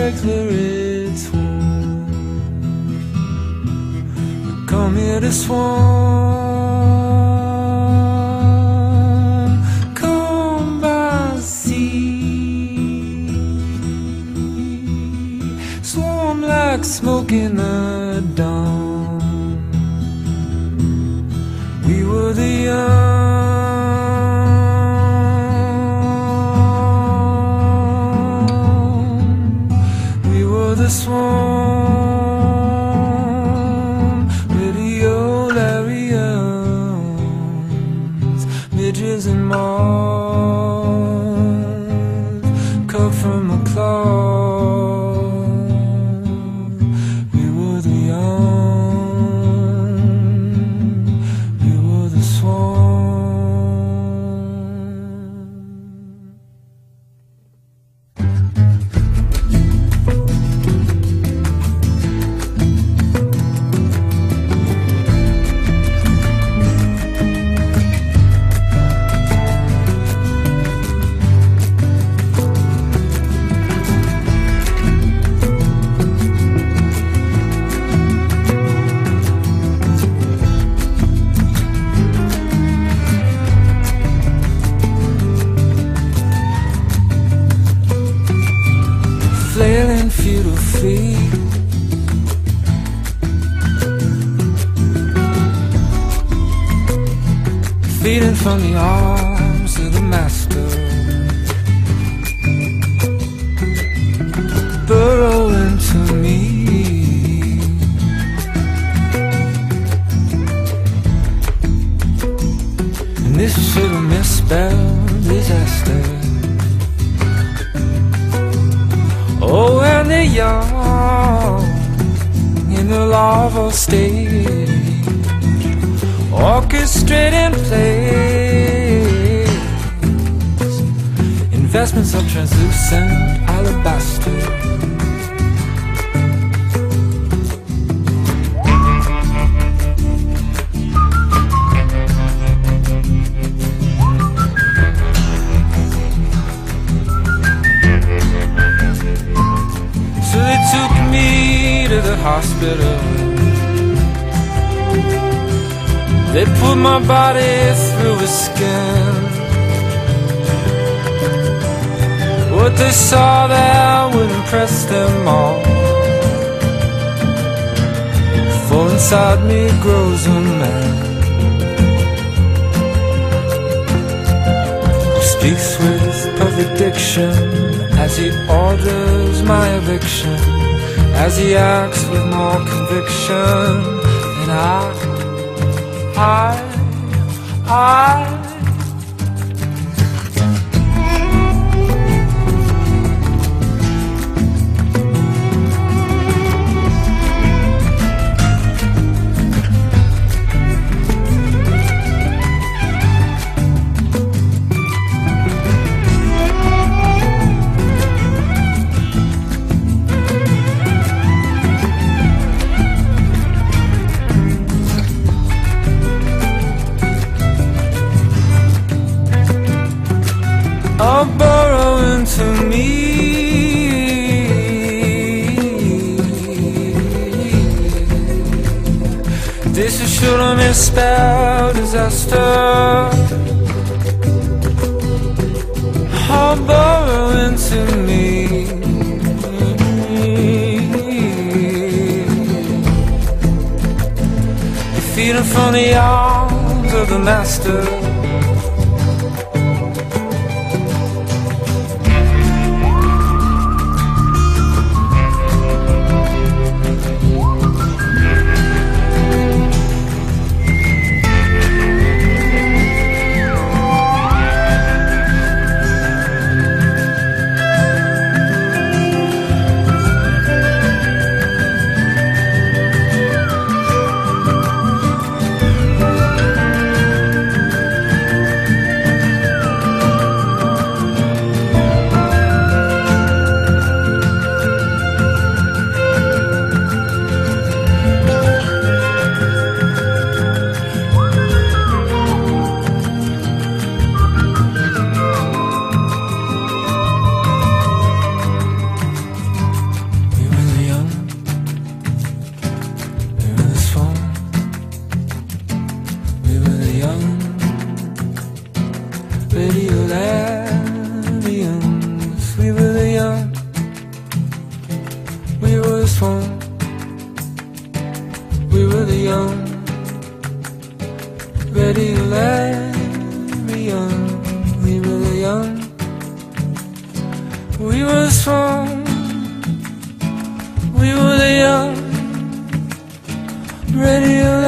regular, it's warm. Come here to swarm. Come by sea. Swarm like smoke in the dawn. We were the young. The swarm, radiolarians, midges and moths, cut from a claw. We were the young, we were the swarm. Flailing futile feet, feeding from the arms of the master, burrow into me. And this should have misspelled disaster. Oh, and they're young in the larval stage, orchestrating plays, investments of translucent alabaster. So they took me to the hospital. They put my body through a scan. What they saw there would impress them all. For inside me grows a man who speaks with perfect diction as he orders my eviction, as he acts with more conviction than I. I'll burrow into me. This is should have misspelled disaster. I'll burrow into me. Feeding from the arms of the master. swan. We were the young, ready to let me young. We were the young, we were the swan. We were the young, ready to